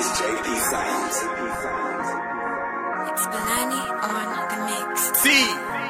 is JP Sounds. It's Balani on the mix. See.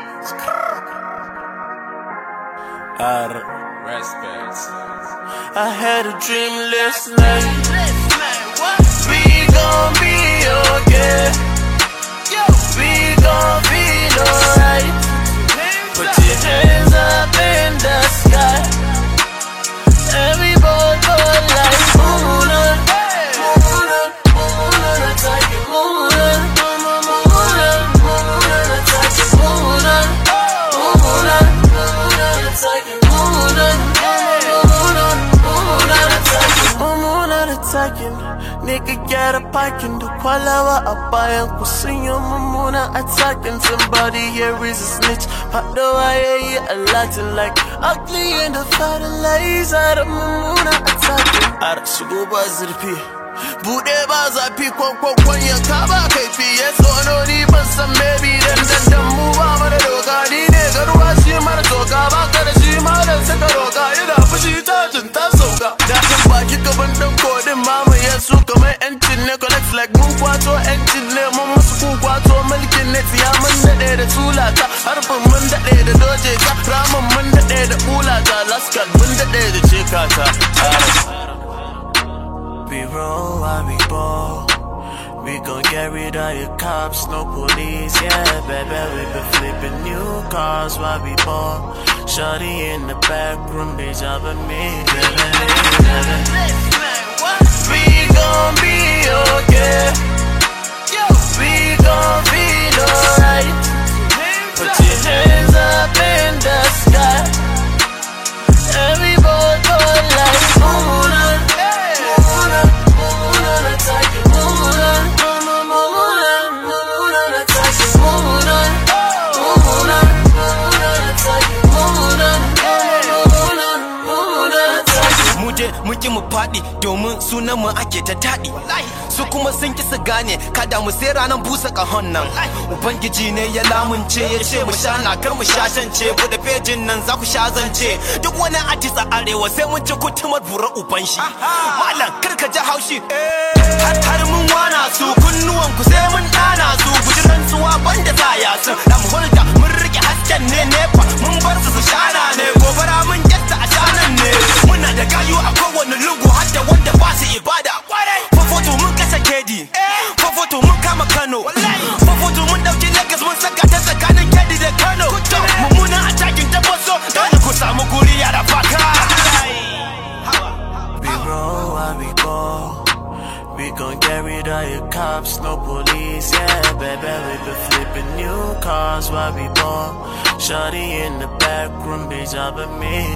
Respect. I had a dream last night. We gon' be okay. We gon' feel alright. Put your hands up in the sky. Everybody go like moon on, moon on, moon on, attack it, moon on, moon on, moon on, attack it, moon on, moon on, moon on, attack it, moon on, moon on, moon on, attack it, moon on, attacking. Nigga get a pike in the kwalawa abayan kusinyo mumuna attacking. Somebody here is a snitch. But though I hear a Latin like ugly and the fat lies out of mumuna attacking. Ara shigo ba zurfi bude ba zafi kwankwankwan yanka ba kaifi. Yes or no ni ban san maybe dan mu ba mana doka. Ni ne garuwa shi mara doka ba ka da shi ma dan saka roka. Ina fushi tajin ta sauka da kan baki gaban dan kodin mama yesu kamar yancin ne collect like mun kwato yancin ne mun musu ku kwato mulkin ne tiya mun dade da tulata harbin mun dade da doje ka ramin mun dade da bulata laskan mun dade da cekata. We roll while we ball. We gon' get rid of your cops, no police, yeah, baby. We been flipping new cars while we ball. Shawty in the back room, bitch, up at me, We gon' be okay. We gon' feel alright. Put your hands up in the sky. Everybody go like moon on, moon on, moon on, attack it, moon on, moon on, moon on, attack it, moon on, moon on, moon on, attack it, moon on, moon on, moon on, attack it. Muje muke mu faɗi domin sunan mu ake ta taɗi. Su kuma sun ki su gane kada mu sai ranar busa ƙahon nan. Ubangiji ne ya lamunce ya ce mu sha na kar mu shashance. Buɗe fejin nan za ku sha zance. Duk wani artist a arewa sai mun ci kutumar burar uban shi. Malam kar ka ji haushi. Har mun wana su kunnuwan ku sai mun ɗana su. Guji rantsuwa banda tsaya sun. Da mu hulda mun rike hasken ne nefa. Mun bar su shana ne. Gobara mun jatta a shanan ne. Muna da gayu a kowane lungu har da wanda ba su ibada. Fofoto mun kasa kedi. Fofoto mun kama Kano. Fofoto mun dauki Lagos mun saka ta tsakanin Kedi da Kano. Mummunan attacking ta boso. Dole ku samu guri ya da faka. We roll while we ball. We gon' get rid of your cops, no police, yeah, baby. We been flipping new cars while we ball. Shawty in the back room, bitch, up at me,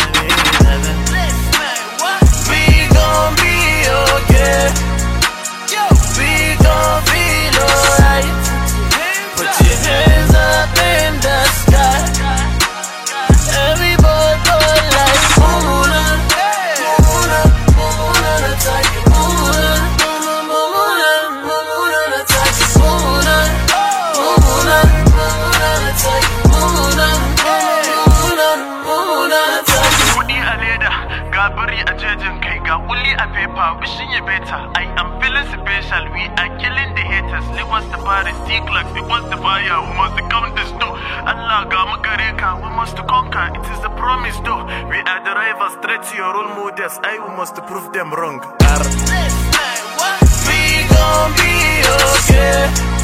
We gon' be okay. We gon' feel alright. Put your hands up in the sky. Everybody go like moon on, moon on, moon on, attack it, moon on, moon on, moon on, attack it, moon on, moon on, moon on, attack it, moon on, moon on, moon on, attack it. Kudi a leda, ga biri a jejin kai, ga kuli a paper, wishing you better. I am feeling special, we are killing the haters. Lagos to Paris, T-Clux, it wants to fire, we must count this door. Allah ga magareka, we must conquer, it is a promise though. We are the rivals, straight to your role models, we must prove them wrong. We gon' be okay.